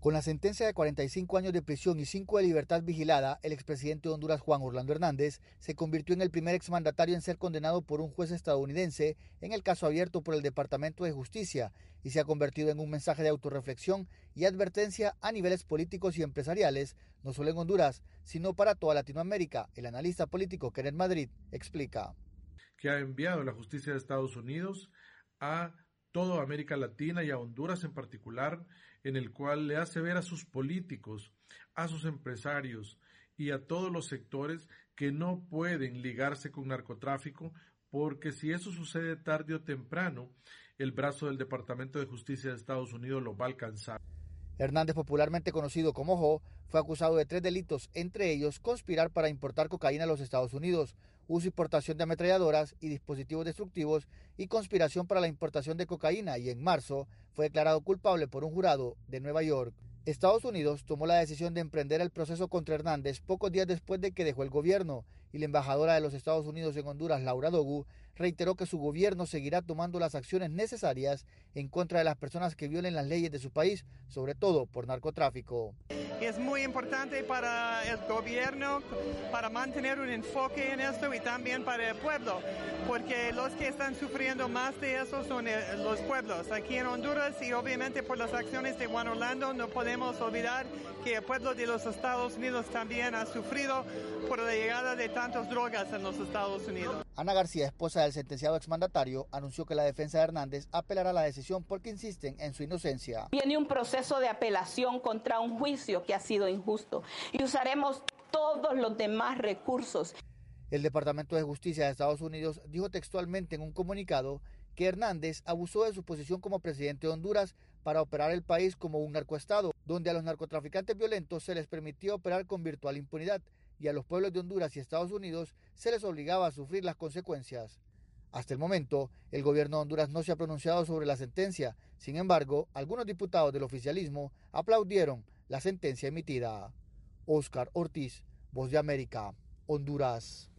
Con la sentencia de 45 años de prisión y 5 de libertad vigilada, el expresidente de Honduras, Juan Orlando Hernández, se convirtió en el primer exmandatario en ser condenado por un juez estadounidense en el caso abierto por el Departamento de Justicia y se ha convertido en un mensaje de autorreflexión y advertencia a niveles políticos y empresariales, no solo en Honduras, sino para toda Latinoamérica. El analista político Kenneth Madrid explica. Que ha enviado la justicia de Estados Unidos a toda América Latina y a Honduras en particular, en el cual le hace ver a sus políticos, a sus empresarios y a todos los sectores que no pueden ligarse con narcotráfico, porque si eso sucede tarde o temprano, el brazo del Departamento de Justicia de Estados Unidos lo va a alcanzar. Hernández, popularmente conocido como Jo, fue acusado de 3 delitos, entre ellos conspirar para importar cocaína a los Estados Unidos, uso y portación de ametralladoras y dispositivos destructivos y conspiración para la importación de cocaína, y en marzo fue declarado culpable por un jurado de Nueva York. Estados Unidos tomó la decisión de emprender el proceso contra Hernández pocos días después de que dejó el gobierno, y la embajadora de los Estados Unidos en Honduras, Laura Dogu, reiteró que su gobierno seguirá tomando las acciones necesarias en contra de las personas que violen las leyes de su país, sobre todo por narcotráfico. Es muy importante para el gobierno, para mantener un enfoque en esto y también para el pueblo, porque los que están sufriendo más de eso son los pueblos aquí en Honduras, y obviamente por las acciones de Juan Orlando no podemos olvidar que el pueblo de los Estados Unidos también ha sufrido por la llegada de tantas drogas en los Estados Unidos. Ana García, esposa del sentenciado exmandatario, anunció que la defensa de Hernández apelará la decisión porque insisten en su inocencia. Viene un proceso de apelación contra un juicio que ha sido injusto y usaremos todos los demás recursos. El Departamento de Justicia de Estados Unidos dijo textualmente en un comunicado que Hernández abusó de su posición como presidente de Honduras para operar el país como un narcoestado, donde a los narcotraficantes violentos se les permitía operar con virtual impunidad y a los pueblos de Honduras y Estados Unidos se les obligaba a sufrir las consecuencias. Hasta el momento, el gobierno de Honduras no se ha pronunciado sobre la sentencia. Sin embargo, algunos diputados del oficialismo aplaudieron la sentencia emitida. Óscar Ortiz, Voz de América, Honduras.